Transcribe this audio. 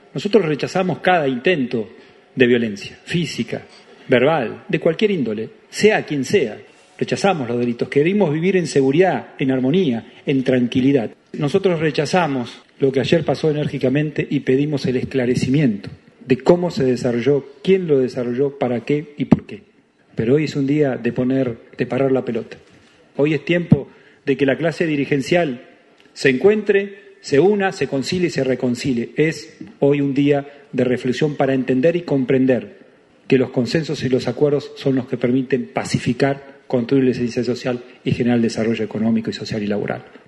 Nosotros rechazamos cada intento de violencia física, verbal, de cualquier índole, sea quien sea. Rechazamos los delitos, queremos vivir en seguridad, en armonía, en tranquilidad. Nosotros rechazamos lo que ayer pasó enérgicamente y pedimos el esclarecimiento de cómo se desarrolló, quién lo desarrolló, para qué y por qué. Pero hoy es un día de parar la pelota. Hoy es tiempo de que la clase dirigencial se encuentre, se una, se concilie y se reconcilie. Es hoy un día de reflexión para entender y comprender que los consensos y los acuerdos son los que permiten pacificar, construir la justicia social y generar el desarrollo económico y social y laboral.